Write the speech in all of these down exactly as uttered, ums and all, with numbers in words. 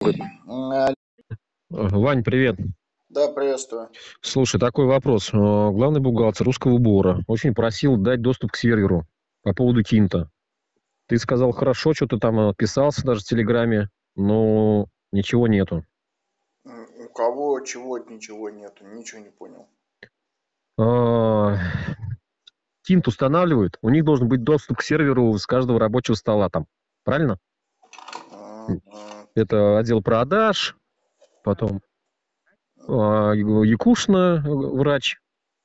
А, Вань, привет. Да, приветствую. Слушай, такой вопрос. Э, Главный бухгалтер русского убора очень просил дать доступ к серверу по поводу Тинта. Ты сказал, хорошо, что-то там отписался даже в Телеграме, но ничего нету. М, У кого чего ничего нету, ничего не понял. А, Тинт устанавливают, у них должен быть доступ к серверу с каждого рабочего стола там. Правильно? М, м, Это отдел продаж, потом а, Якушна, э, врач,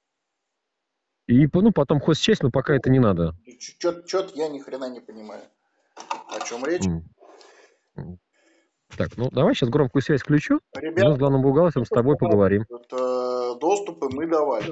и ну, потом хозчесть, но пока это не надо. Чё-то я ни хрена не понимаю. О чем речь? М. Так, ну давай сейчас громкую связь включу, и мы с Ребята, главным бухгалтером с тобой поговорим. это доступы мы давали.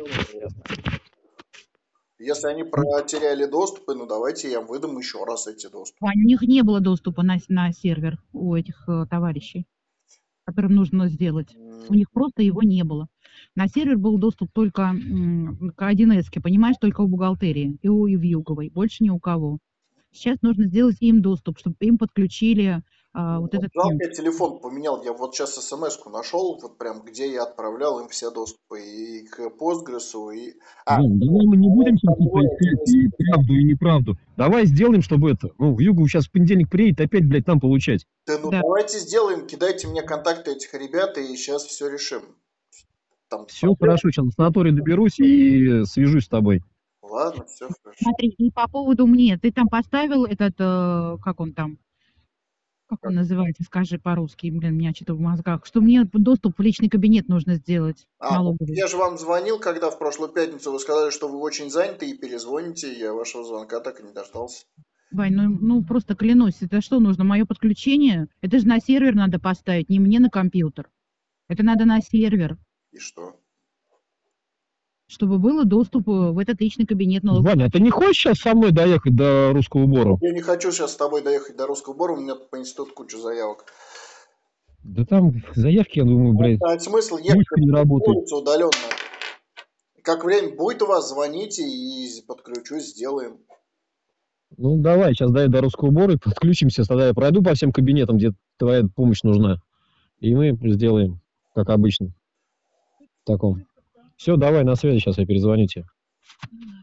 Если они М, потеряли доступы, ну давайте я им выдам еще раз эти доступы. Вань, у них не было доступа на, с- на сервер у этих э, товарищей, которым нужно сделать. У М, них просто его не было. На сервер был доступ только м, к один эс, понимаешь, только у бухгалтерии и у Вьюговой, больше ни у кого. Сейчас нужно сделать им доступ, чтобы им подключили а, вот Вот этот жалко, тинт. я телефон поменял. Я вот сейчас смс-ку нашел, вот прям где я отправлял им все доступы и к Postgres, и... А, Вань, давай мы не будем сейчас это второе, искать и правду, и неправду. Давай сделаем, чтобы это... Ну, в Югу сейчас в понедельник приедет, опять, блядь, там получать. Да ну Да. давайте сделаем, кидайте мне контакты этих ребят, и сейчас все решим. Там Все проблем. хорошо, сейчас в санаторий доберусь и свяжусь с тобой. Ладно, все хорошо. Смотри, и по поводу мне, ты там поставил этот, э, как он там, как он Как? называется, скажи по-русски, блин, у меня что-то в мозгах, что мне доступ в личный кабинет нужно сделать А, вот налоговый. я же вам звонил, когда в прошлую пятницу вы сказали, что вы очень заняты и перезвоните. Я вашего звонка так и не дождался. Вань, ну, ну просто клянусь, это что нужно? Мое подключение? Это же на сервер надо поставить, не мне на компьютер. Это надо на сервер, И что? чтобы было доступ э, в этот личный кабинет налоговый. Ваня, а ты не хочешь сейчас со мной доехать до русского Вот убора? я не хочу сейчас с тобой доехать до русского бора, у меня тут по институту куча заявок. Да там заявки, я думаю, блядь, А смысл ехать ручка не на работает. улицу удаленно? Как время будет у вас, звоните и подключусь, сделаем. Ну, давай, сейчас дай до русского убора и подключимся. Тогда я пройду по всем кабинетам, где твоя помощь нужна. И мы сделаем, как обычно, в таком. Все, давай, на связи, сейчас я перезвоню тебе.